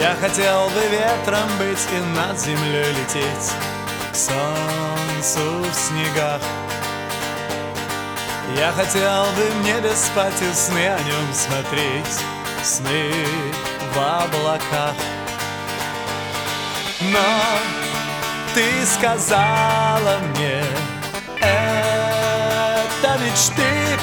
Я хотел бы ветром быть и над землей лететь к солнцу в снегах. Я хотел бы в небе спать и сны о нем смотреть, сны в облаках. Но ты сказала мне, это мечты,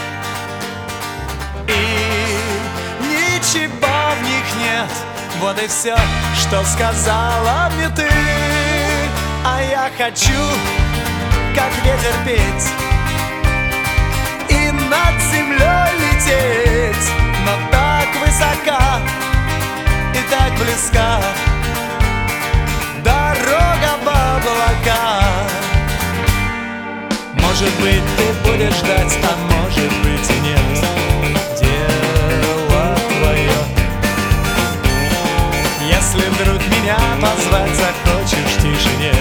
и ничего в них нет. Вот и все, что сказала мне ты. А я хочу, как ветер, петь и над землей лететь, но так высока и так близка дорога в облака. Может быть, ты будешь ждать, а может быть и нет. Дело твое. Если вдруг меня позвать захочешь в тишине,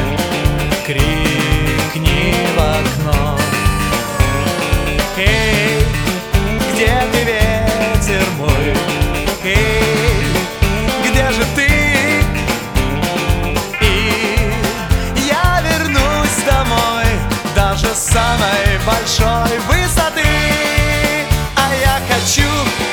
крикни в окно. Эй, где ты, ветер мой? Эй, где же ты? И я вернусь домой даже с самой большой высоты. А я хочу